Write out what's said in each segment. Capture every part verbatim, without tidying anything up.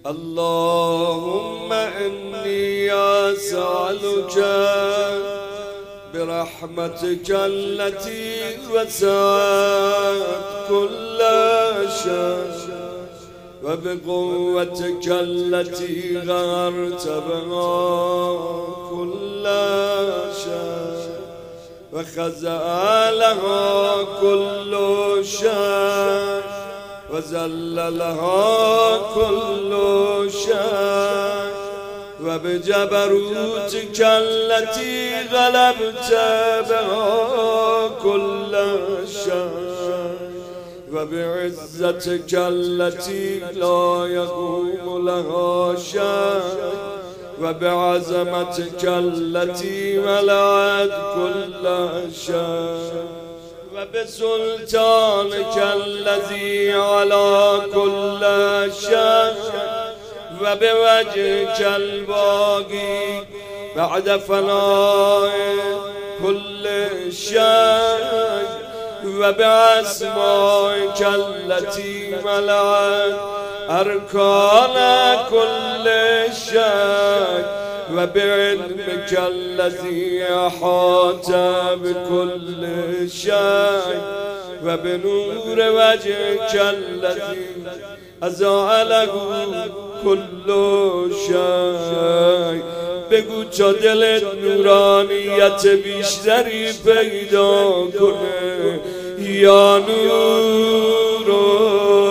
اللهم إني أسألك برحمتك التي وسعت كل شيء وبقوتك التي غرت بها كل شيء وخزأ لها كل شيء وذل لها كل شيء وبجبروتك التي غلبت بها كل شيء وبعزتك التي لا يقوم لها شيء وبعظمتك التي ملأت كل شيء وبسلطانك الذي على كل شيء وبوجهك الباقي بعد فناء كل شيء وبأسمائك التي ملأت أركان كل شيء وبعلمك الذي أحاط بكل شيء وبنور وجهك الذي أضاء له كل شيء بگو تا دلت نورانیت بیشتری پیدا کنه یا نورو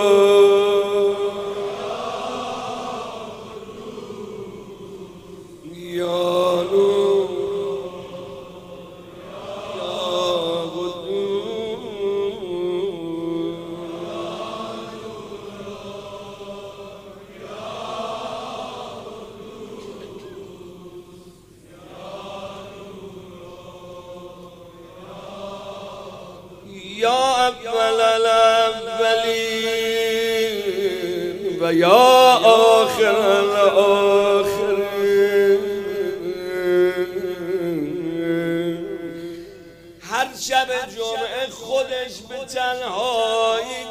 يا أول الأولين ويا آخر الآخرين هر شب جمعه خودش به تنهایی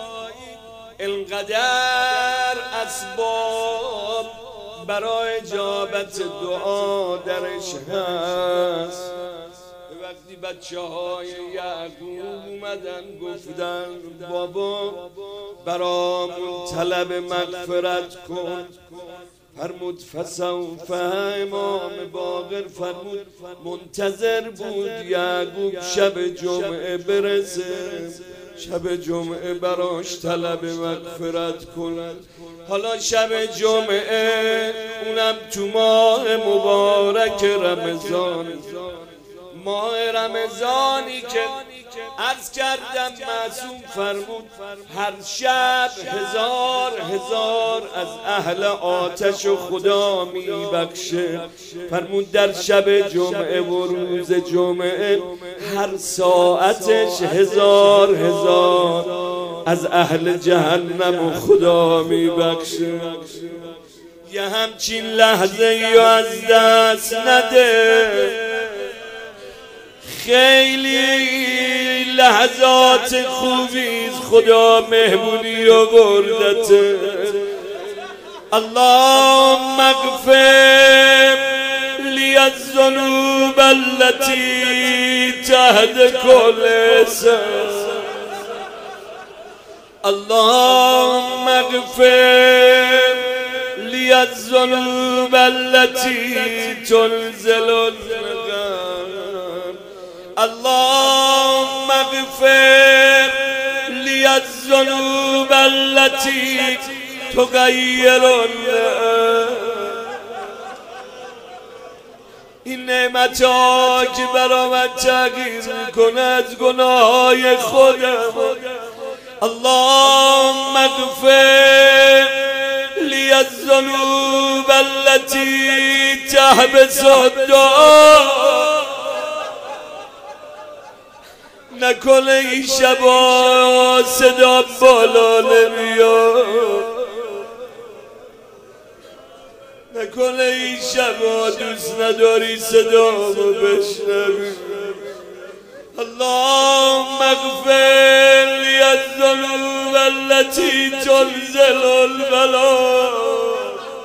انقدر اسباب برای اجابت دعا درش هست. وقتی بچه های یعقوب اومدن گفتن بابا برامون طلب مغفرت کن، فرمود فسوف. امام باقر فرمود منتظر بود یعقوب شب جمعه برسه، شب جمعه براش طلب مغفرت کند. حالا شب جمعه اونم تو ماه مبارک رمضان، ماه رمضانی که عرض کردم معصوم فرمود هر شب هزار هزار از اهل آتش و خدا میبخشه. فرمود در شب جمعه و روز جمعه هر ساعتش هزار هزار از اهل جهنم و خدا میبخشه. یه همچین لحظه یا از دست نده، خیلی لحظات خوبیست خدا مهمونی آوردته. اللهم اغفر لی الذنوب التي تحت كل سر، اللهم اغفر لی الذنوب التي تنزل النقم، اللهم اغفر لي الذنوب التي تغير النعم. این نعمت ها که برا من تغییر کنه از گناههای خودم. اللهم اغفر لي الذنوب التي تحبس الدعاء. نکنه این شبا صدا بالا نمیاد، نکنه این شبا دوست نداری صدامو بشنوی. اللهم اغفر لي الذنوب التي تنزل البلاء.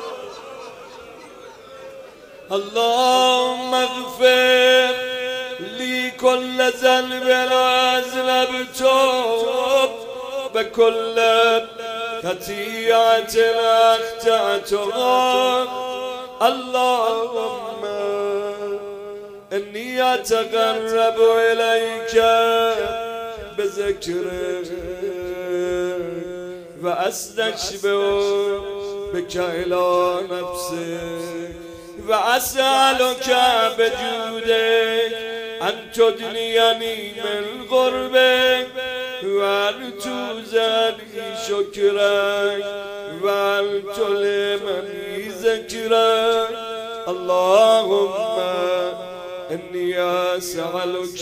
اللهم اغفر لي كل ذنب أذنبته بكل خطيئة أخطأتها. اللهم إني أتقرب إليك بذكرك وأستشفع بك إلى نفسك وأسألك بجودك أن تدنيني من قربك وأن توزني شكرك وأن تلهمني ذكرك. اللهم إني أسألك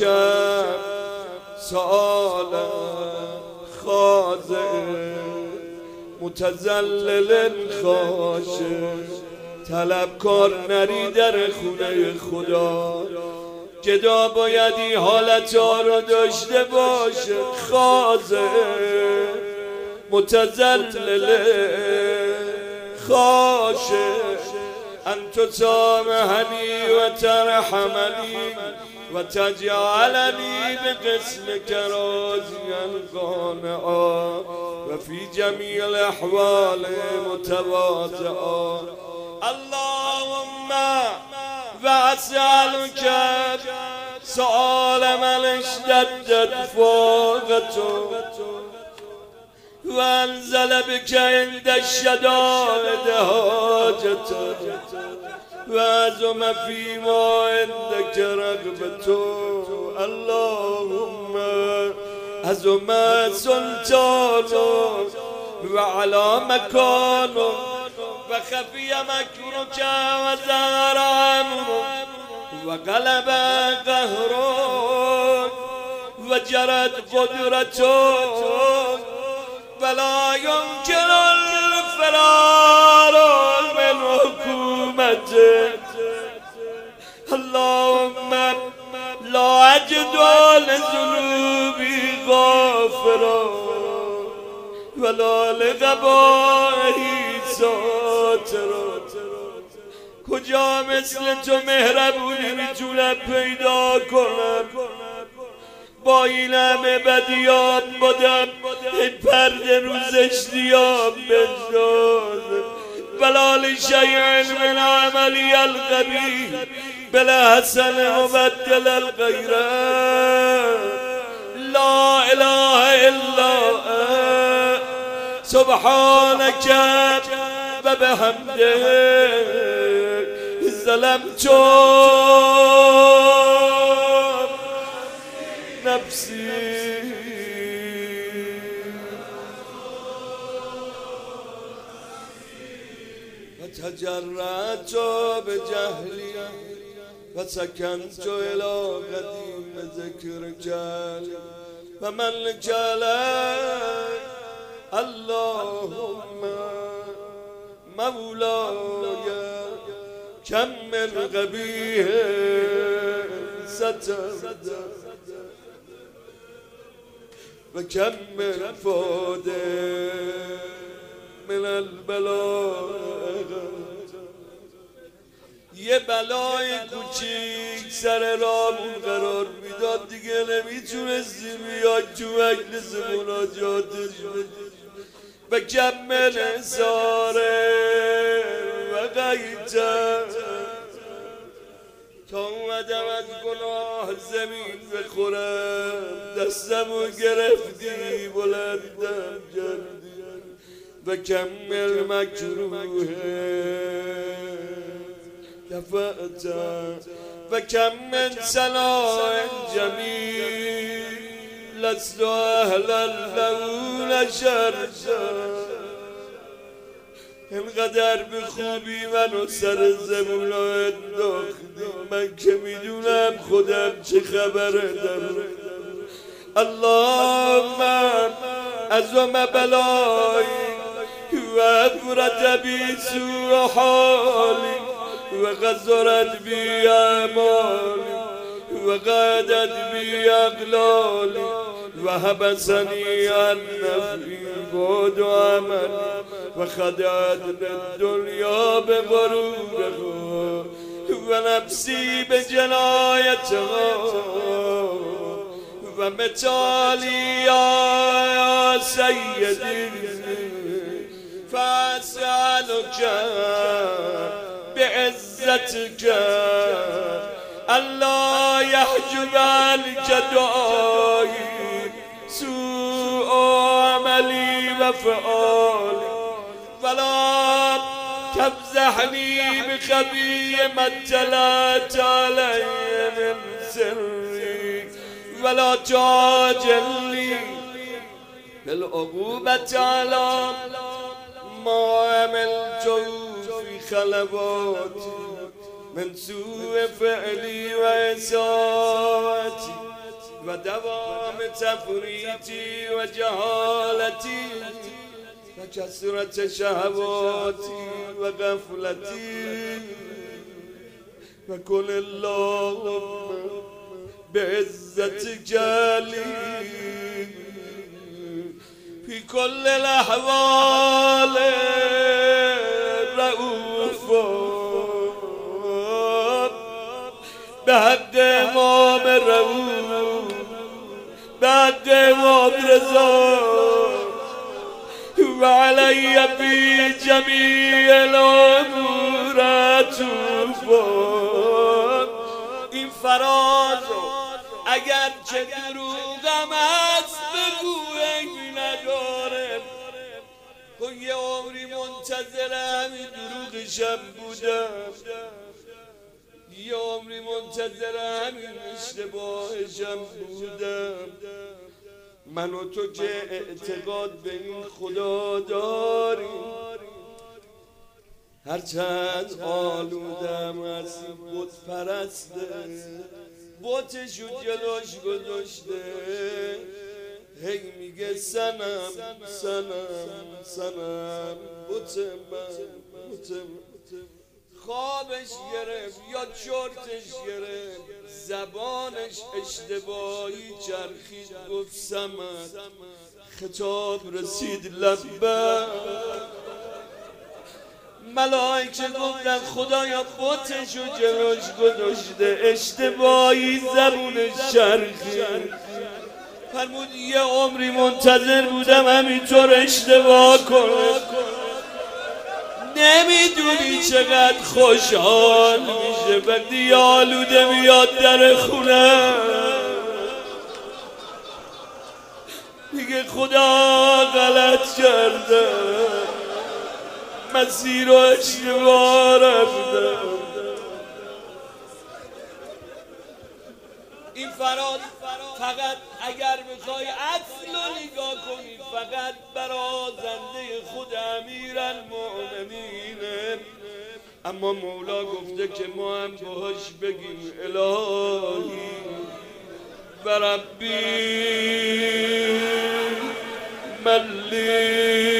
سؤالا خاضع متذلل خاشع، طلبکار نری در خونه خدا. گدا بایدی حالت ها رو داشته باشه، خاضع متذلل خاشع. انت سامحني وترحمني وتجعلني بقسمك راضيا قانعا وفي جميع الأحوال متواضعا. اللهم وأسألك سؤال من اشتدت فوقته وانزل بك عند الشدائد حاجته وعزم فيما عندك رغبته. اللهم عزم سلطانه وعلى مكانه وخفي مكرك وزار امرك وغلب قهرك وجرت قدرته ولا يمكن الفرار من حكومتك. اللهم لا أجد لذنوبي غافرا ولا لقبائحي ساترا. کجا مثل تو مهربونی میتونم پیدا کنم؟ با این همه بدیاب بودم، این پرده رو زشتیاب بندازم. ولا لشیء من عملی القبیح بالحسن مبدل الغیره. لا اله الا انت سبحانك وبحمدك ظلمت نفسي وتجرأت بجهلي وسكنت إلى قديم ذكرك وملك لك. اللهم مولاي كم من قبيح سترت وكم من فود من البلاء. یه بلای کوچیک سر رامون قرار میداد، دیگه نمیتونستیم بیاد تو مجلس مناجاتش بدیم. و کم من حساره و غیتم تا اومدم از گناه زمین بخورم، دستمو گرفتی بلندم کردی. و کمل مکروه دفعتم و کم من صلاح جمیل لست اهلا له نشرتم. اینقدر به خوبی منو سر زمون رو انداختی، من که میدونم خودم چه خبره دارم. اللهم عظم بلایی و افرت بی سوء حالی و غزرت بی اعمالی و قعدت بی اقلالی و حبسنی عن نفعی بود و عملی و خدعت الدنیا به غرورها و نفسی به جنایتها و متالی یا سیدی فاسألک بعزتک الله يحجب عنك دعائي سوء عملي وفعالي ولا تفضحني بخبي ما اطلعت علي من سري ولا تعجلني بالعقوبة على ما عملت في خلواتي من سوء فعلي وإساءتي ودوام تفريطي وجهالتي وكثرة شهواتي وغفلتي وكن اللهم بعزتك لي في كل الأحوال رؤوفا بحق امام رؤوف بحق امام رضا وعلي في جميع الامور عطوفا. این فراز اگر چه دروغم هست بگو این نداره که یه عمری منتظر همین دروغشم بودم، یه عمری منتظر همین اشتباهشم بودم. من و تو که اعتقاد به این خدا داریم هرچند آلودم از این بت پرسته بتشو جلوش گذاشته هی میگه سنم سنم سنم بت من بت من. خوابش گرفت یا چرتش گرفت زبانش اشتباهی چرخید گفت سمت خطاب رسید لبه ملائکه گفتن خدایا بتشو جلوش گذاشته اشتباهی زبونش چرخید. فرمود یه عمری منتظر بودم همینطور اشتباه کنه. نمیدونی چقدر خوشحال میشه وقتی آلوده میاد در خونه میگه خدا غلط کرده مسیر رو اشتباه رفتم. این فراز فقط اگر بخوای اصل رو نگاه کنی فقط برازنده خود امیرالمؤمنینه، اما مولا گفته که ما هم باهاش بگیم الهی و ربی ملی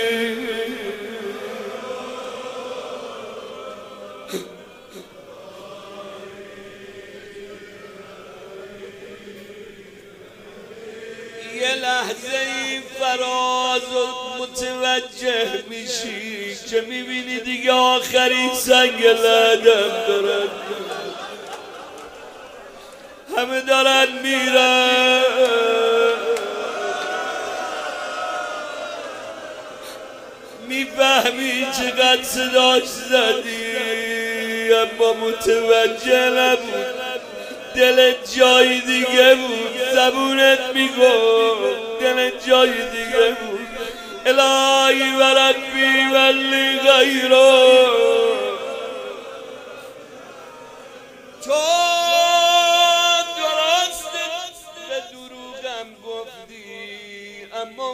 یه لحظه این فراز متوجه میشی که میبینی دیگه آخرین سنگ لعدم دارن همه دارن میرن. میفهمی چقدر صداش زدی اما متوجه نبود، دلت جای دیگه بود، زبونت میگفت دلت جای دیگه بود. الهی و ربی ولی غیره تو درست به دروغم گفتی اما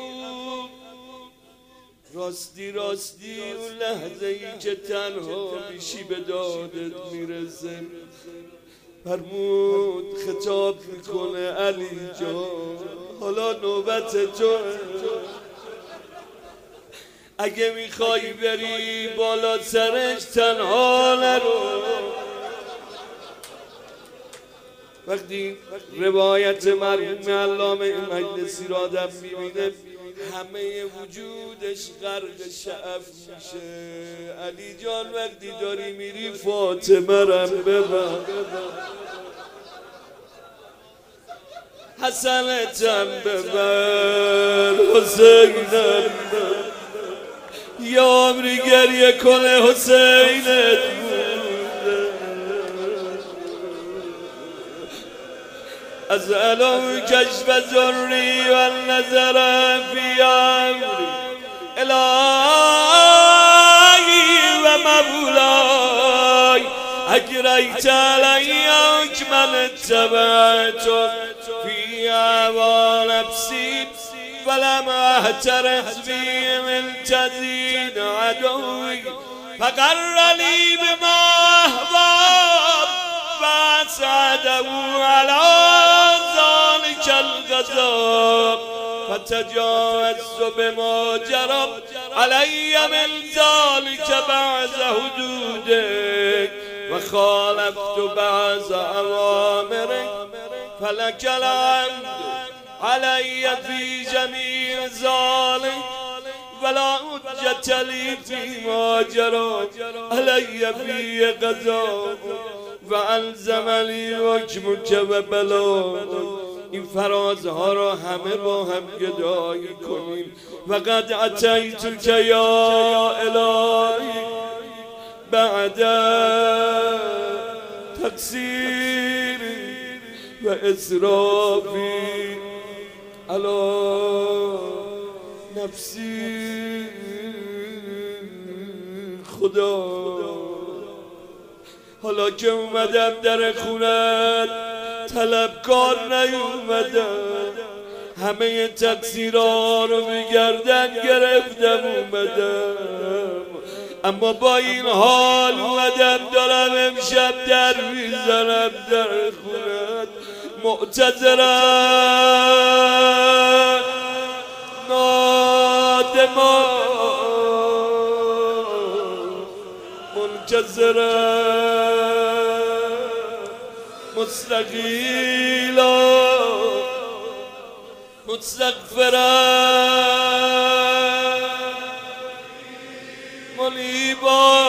راستی راستی اون لحظه ای که تنها میشی به دادت میرسه. فرمود خطاب میکنه علی جان حالا نوبت تو، اگه میخوای بری بالا سرش تنها نرو. وقتی روایت مرحوم علامه مجلسی را آدم میبینه همه وجودش غرق شعف میشه. علی جان وقتی داری میری فاطمه رم ببر، حسنتم ببر، حسینم یا عمری گریه کنه حسینت از علو کشف ذری و النظر فی امری الهی و مولای اگریت علی اکمل اتبعت فی هوا نفسی ولم احترس بی من تزین عدوی فقرنی بما احباب واسعده علی ذلك الغضب فتجاوزت بما جرى علی من ذلك بعض حدودك وخالفت بعض اوامرك فلك الحمد علی فی جمیع ذلك ولا حجة لي فيما جرى علی فی قضاء و الزمنی حکمک و بلاغ. این فرازها را همه با هم گدایی کنیم. و قد اتیتک یا الهی بعد تقصیر و اسرافی علی نفسی. خدا حالا که اومدم در خونت طلبکار نیومدم، همه تقصیرها رو بگردن گرفتم اومدم، اما با این حال اومدم دارم امشب در میزنم در خونت معتذرم نادمان منکسرم مستقیلا مستغفرم منیبا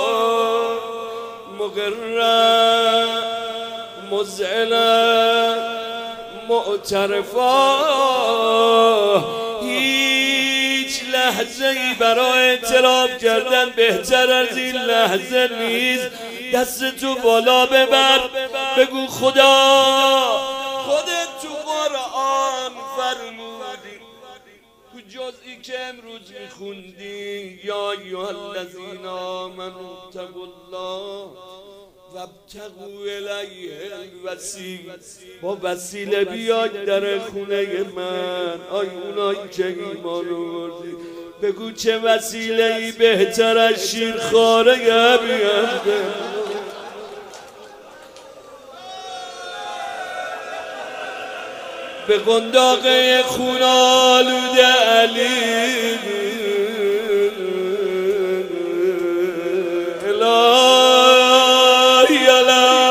مقرم مذعلم معترفا. هیچ لحظه ای برای اعتراف کردن بهتر از این لحظه نیست. دست تو بالا ببر بگو خدا خودت تو قرآن فرمودی تو جزئی که امروز میخوندی یا ایها الذین آمنوا اتقوا الله وابتغوا الیه الوسیله. با وسیله بیاید در خونه من. آی اونایی که ایمان آوردی بگو چه وسیله ای بهتر از شیرخواره بیانده. به قنداق خون آلوده علی الهی الهی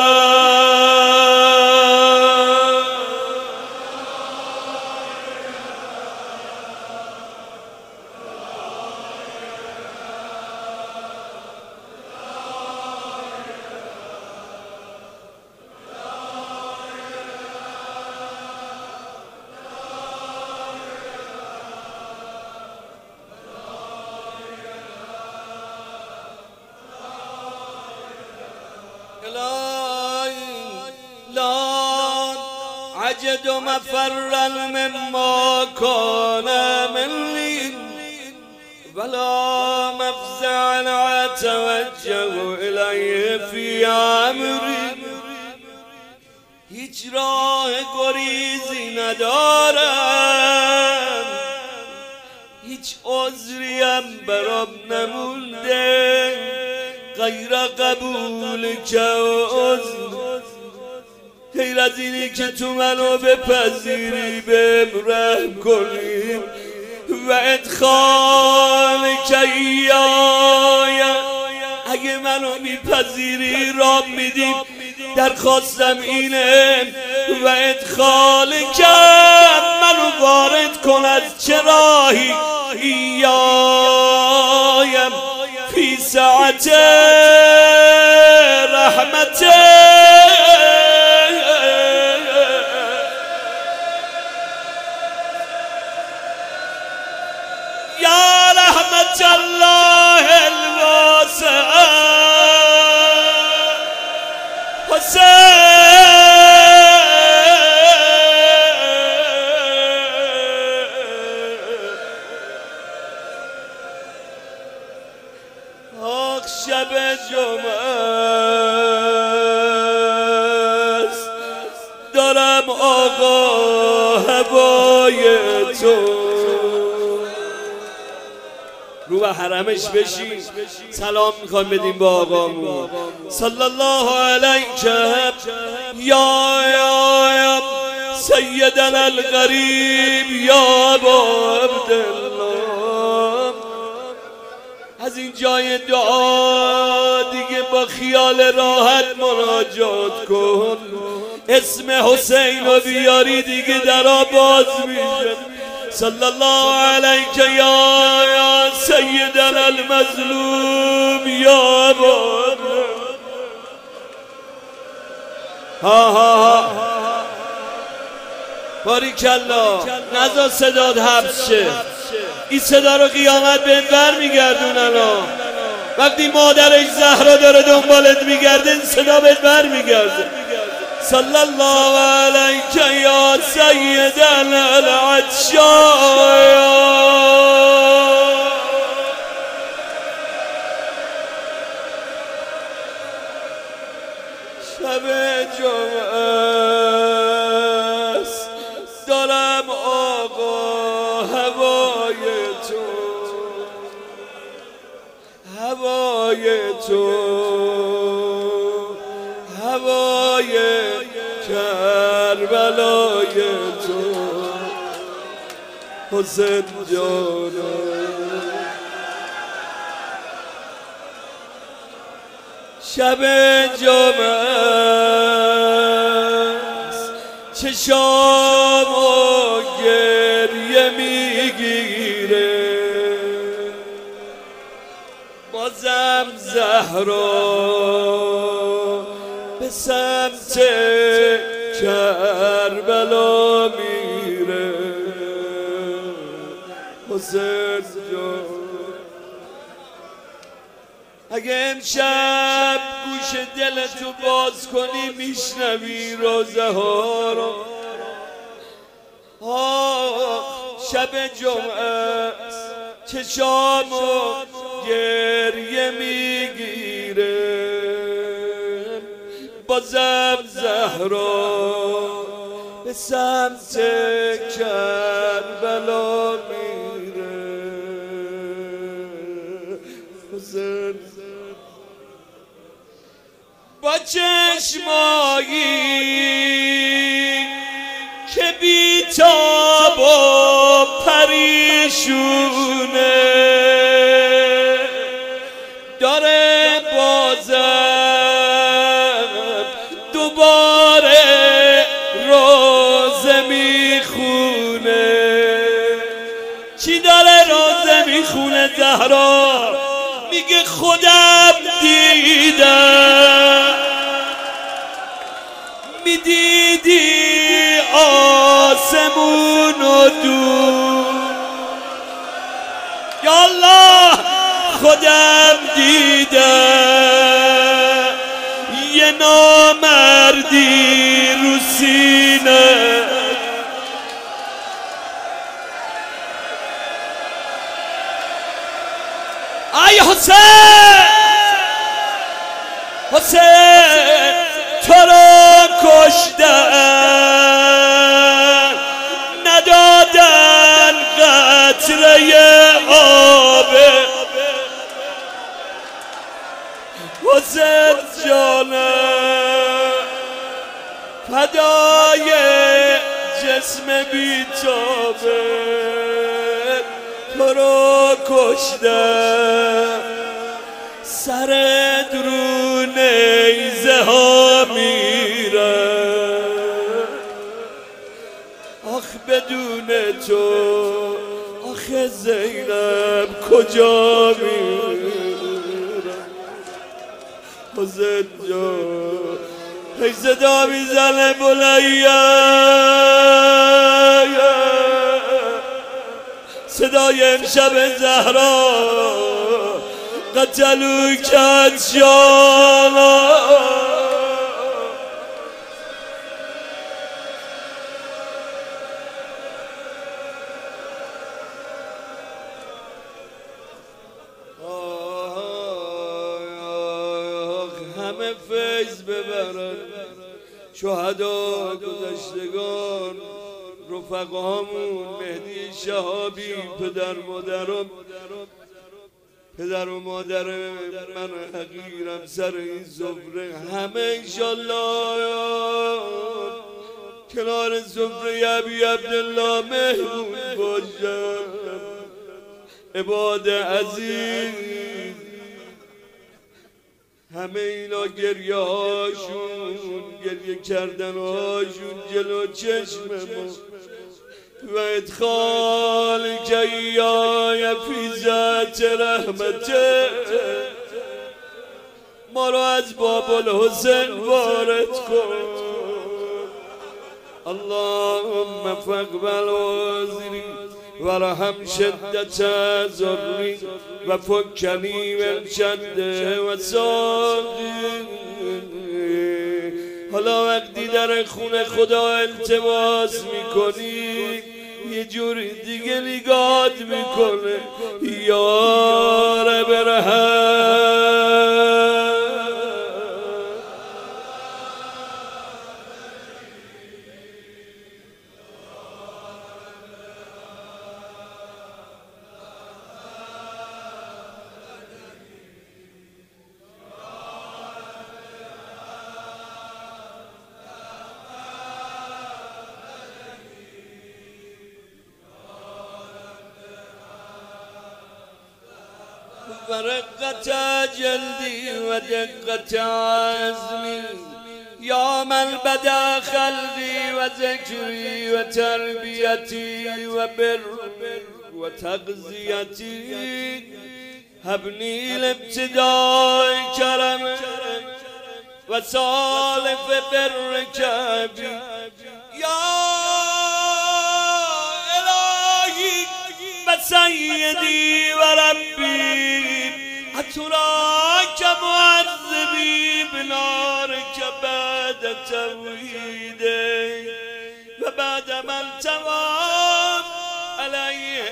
لا عجد مفرا مما كان مني ولا مفزعا اتوجه الیه فی امری. هیچ راه گریزی ندارم، هیچ عذریم برام نمونده غیر قبول که عذر، غیر از اینی که تو منو بپذیری بهم رحم کنی و ادخال که ایای اگه منو میپذیری رام میدی. درخواستم اینه و ادخال که منو وارد کن از چرا ماهی ایایم فی ساعت رحمت یا رحمت الله الواسعه حسین شب جمعه است دارم آقا هوای تو رو به حرمش بشین سلام میخوایم بدیم با آقامون صلی الله علیک یا یا سیدنا الغریب یا ابا عبدالله. از این جای دعا دیگه با خیال راحت مناجات کن، اسم حسین رو بیاری دیگه درا باز میشه. صلی الله علیک یا یا سیدنا المظلوم یا ابا ها ها ها باریکالله. نذار صداد حبس شه، این صدا رو قیامت بهت بر میگردونن. وقتی مادرش زهرا داره دنبالت میگرده این صدا بهت بر میگرده. صلی الله علیک یا سیدنا العطشان. شب جمعه است دارم آقا هوای تو هوای تو هوای کربلای تو حسین جانم. شب جمعه است چشام و گریه میگیره، بازم زهرا به سمت کربلا میره. حسین جان اگه امشب گوش دلتو باز کنی میشنوی روزه ها رو. شب جمعه چشام و گریه میگیره، بازم زهرا به سمت کربلا میره. حسین با چشمایی که بیتاب و پریشونه داره بازم دوباره روزه میخونه. چی داره روزه میخونه زهرا؟ میگه خودم دیدم، میدیدی آسمون و دور. یا الله خودم دیدم یه نامردی رو سینه. ای حسین حسین تو رو کشتن ندادن قطره آبه. حسین جانم فدای جسم بیتابه تو رو کشتن، سرت رو نیزه ها میره. آخ بدون تو آخ آخه زینب کجا میرم حسین جان ای صدا میزنه بلایه صدای امشب زهرا قتلو کت شانا همه فیض ببرن شهدا گذشتگان رفقامون مهدی شهابی پدر مادرم پدر و مادر من حقیرم سر این زفره همه انشالله کنار زفره ابی عبدالله مهمون باشم عباد عزیز همه اینا گریه هاشون گریه کردن هاشون جلو چشم ما و ادخال که یا فی ذات رحمته ما رو از باب الحسین وارد کن اللهم فاقبل عذری ورحم شدت ضری و فکنی من شده و ساقی حالا وقتی در خونه خدا التماس میکنی یه جور دیگه نگات میکنه یا رب رحم ورقة جلدي ودقة عزمي يا من بدا خلقي وذكري وتربيتي وبر وتغذيتي هبني الابتداء كرم وسالف برك بي يا إلهي وسيدي وربي أتراك معذبي بنارك بعد توحيدي وبعد ما التوام عليه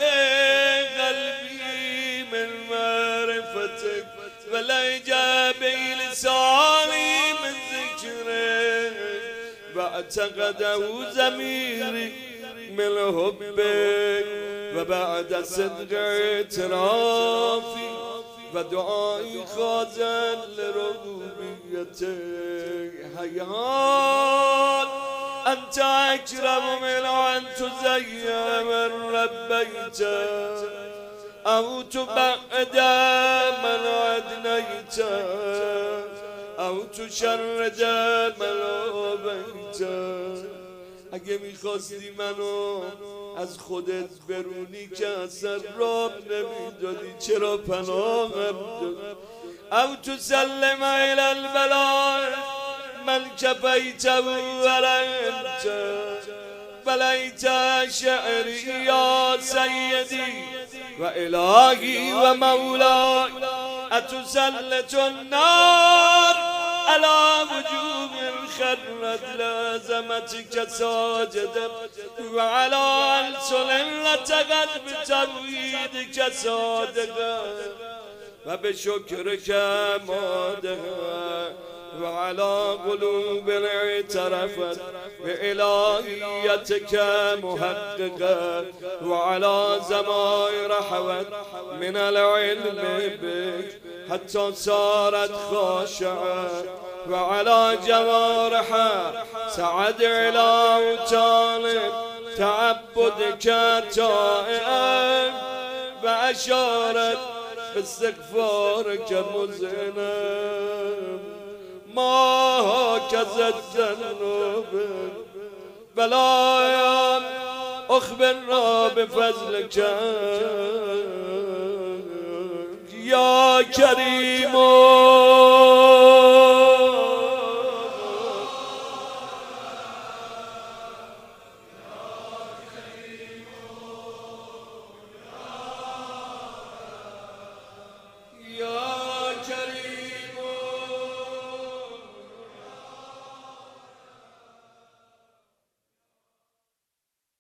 قلبي من معرفتك ولجابي لساني من ذكرك واعتقده ضميري من حبك وبعد صدق اعترافي ودعائي خاضع لربوبيتك حيان أنت أكرم من أن تزين من ربيت أو تبعد من أدنيت أو تشرد من أبيت اگه میخواستی منو از خودت برونی که اثر راب نمیدادی چرا پناهم دادی او تسلم الى البلاء من کفیت ورمت بلیت شعری یا سیدی و الهی و مولا اتسلط النار على وجوه خرت لازمتك ساجدا وعلى ألسن لتغت بتوحيدك صادقا وبشكرك مادها وعلى قلوب اعترفت بإلهيتك محققا وعلى زمائر حوت من العلم بك حتى صارت خاشعة وعلى جوارحها سعد إلى وطالب تعبدك تائعا وأشارت باستغفارك مذنب ما هكذا الذنوب بلايا اخبرنا بفضلك یا کریم